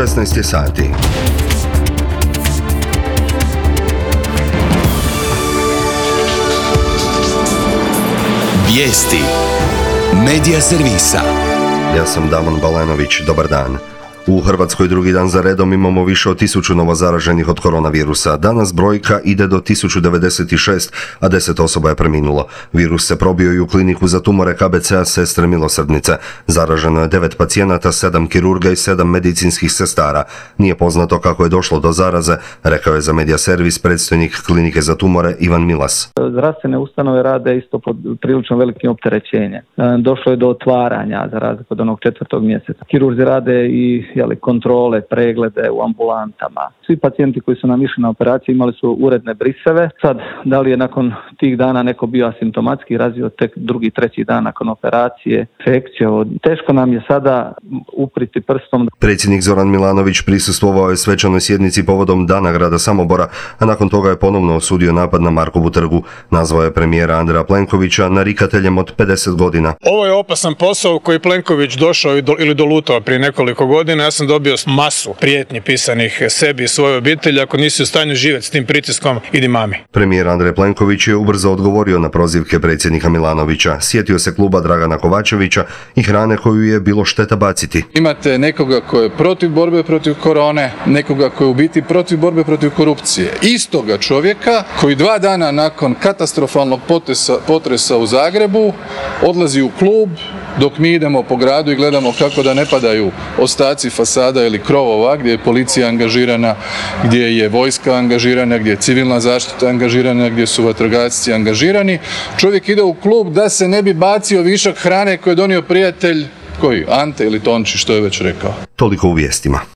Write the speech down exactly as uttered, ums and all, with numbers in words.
šesnaest je sati. Vijesti Medija servisa. Ja sam Damon Balenović, dobar dan. U Hrvatskoj drugi dan za redom imamo više od tisuću novozaraženih od koronavirusa. Danas brojka ide do tisuću devedeset šest, a deset osoba je preminulo. Virus se probio i u kliniku za tumore K B C-a Sestre milosrdnice. Zaraženo je devet pacijenata, sedam kirurga i sedam medicinskih sestara. Nije poznato kako je došlo do zaraze, rekao je za Medija servis predstojnik klinike za tumore Ivan Milas. Zdravstvene ustanove rade isto pod prilično velikim opterećenjem. Došlo je do otvaranja za razliku od onog četvrtog mjeseca. Kirurzi rade i jeli, kontrole, preglede u ambulantama. Svi pacijenti koji su nam išli na operaciju imali su uredne briseve. Sad, da li je nakon tih dana neko bio asimptomatski, razvio tek drugi, treći dan nakon operacije, infekciju. Teško nam je sada upriti prstom. Predsjednik Zoran Milanović prisustvovao je svečanoj sjednici povodom Dana grada Samobora, a nakon toga je ponovno osudio napad na Markovu trgu. Nazvao je premijera Andreja Plenkovića narikateljem od pedeset godina. Ovo je opasan posao koji Plenković došao ili dolutao prije nekoliko godina. Ja sam dobio masu prijetnji pisanih sebi i svojoj obitelji. Ako nisi u stanju živjeti s tim pritiskom, idi mami. Premijer Andrej Plenković je ubrzo odgovorio na prozivke predsjednika Milanovića. Sjetio se kluba Dragana Kovačevića i hrane koju je bilo šteta baciti. Imate nekoga ko je protiv borbe protiv korone, nekoga ko je u biti protiv borbe protiv korupcije. Istoga čovjeka koji dva dana nakon katastrofalnog potresa, potresa u Zagrebu odlazi u klub dok mi idemo po gradu i gledamo kako da ne padaju ostaci fasada ili krovova, gdje je policija angažirana, gdje je vojska angažirana, gdje je civilna zaštita angažirana, gdje su vatrogasci angažirani. Čovjek ide u klub da se ne bi bacio višak hrane koji je donio prijatelj, koji? Ante ili Tonči, što je već rekao. Toliko u vijestima.